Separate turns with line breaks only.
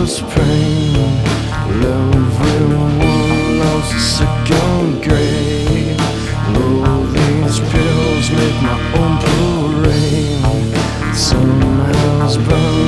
lost pain. Everyone lost a second grade. Oh, these pills make my own parade. Somehow it's burning.